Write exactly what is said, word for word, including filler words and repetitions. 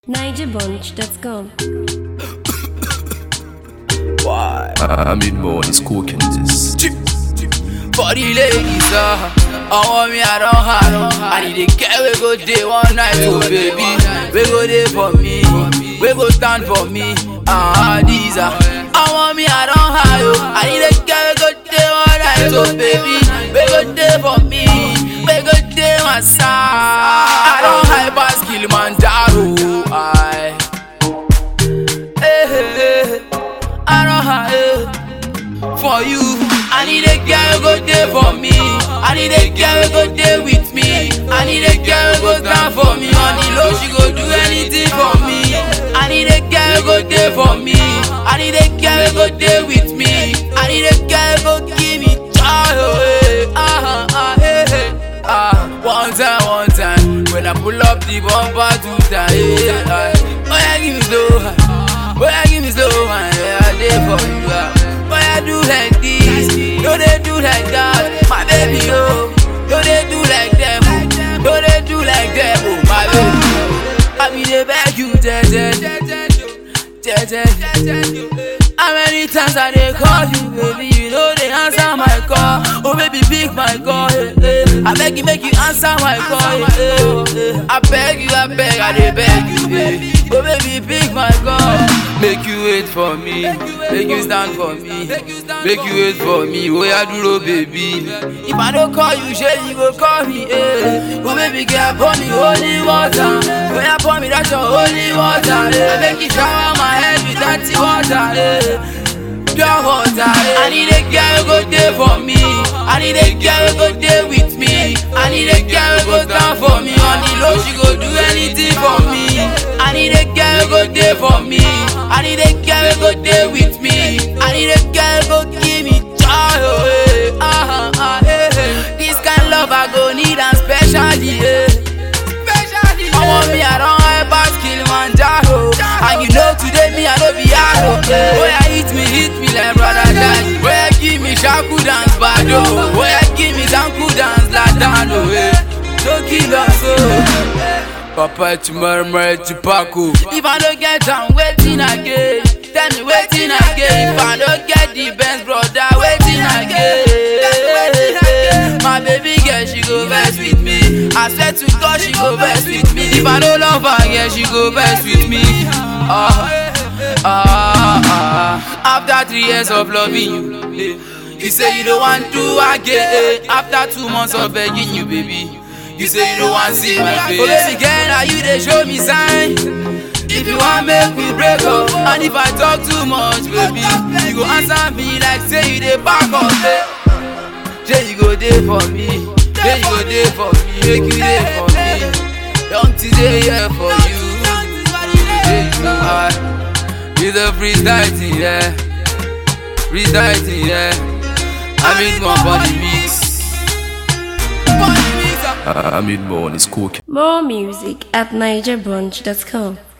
Niger Bunch dot com. Why? I mean more is cooking this. For the ladies, uh, I want me, I don't have. I need a girl, we go day one night, oh baby. We go day for me, we go stand for me. Ah, uh, these are. I want me, I don't have. I need a girl, we go day one night, oh baby. We go day for me, we go day my side. I don't hype as Kilimanjaro. I, hey, hey, hey. I don't have for you. I need a girl who go there for me. I need a girl who go there with me. I need a girl who go down for me. On the low, she go do anything for me. I need a girl who go there for me. I need a girl who go there with me. I need a girl who go give me joy. Oh, ah, ah, hey, hey. Ah, one time, one time. When I pull up the bumper two times. Hey, hey. Oh yeah, give me slow. Oh yeah, give me slow. Yeah, I there for you. Boy, I do like this, no they do like that, my baby, oh. No they do like them, oh. No they do like them, oh, my baby, oh. I mean they beg you, Jeje, Jeje. How many times I they call you, baby? You know they answer my call. Oh baby, pick my call, hey, hey. I beg you, make you answer my call, hey, hey. I beg you, I beg, I they beg you, hey. Oh baby, pick my call. Make you wait for me, make you stand for me, make you wait for me. Oh yeah, do baby. If I don't call you, shey you go call me, eh? Oh baby, girl, pour me holy water. Oh yeah, pour me that your holy water, eh? Make you shower my head with that water, eh? Pure water, eh? I need a girl who go there for me. I need a girl who go there with me. I need a girl who go down for me. On the low, she go do anything for me. I need a girl who go there for me. I need a girl who go there with me. I need a girl who go give me joy. Oh, hey. uh-huh, uh, hey, hey. This kind of love I go need and specially, yeah. Specially, yeah. I want me, I don't hype as Kilimanjaro. And you know today me, I don't be arrow. Yeah. Oh yeah, hit me, hit me like brother dance. Oh yeah, give me shaku dance bado. Oh yeah, give me zanku dance like dano. Don't kill us, oh. Papa tomorrow, tomorrow to Paco. If I don't get down, waiting again. Tell me waiting again. If I don't get the best brother, waiting again. My baby girl, she go best with me. I swear to God, she go best with me. If I don't love her, yeah, she go best with me. Ah, ah, ah. After three years of loving you, you say you don't want to again. After two months of begging you, baby, you say you don't want to see my face. Oh baby girl, now you they show me sign. If you want make me break up, and if I talk too much, baby, you go answer me like say you they back up. Say you go there for me, say you go there for me, make you there for me. Don't today here for you. It's a freestyle thing, yeah. Freestyle thing, yeah. I mean more body mix. I mean more is cooking. More music at Niger Bunch dot com.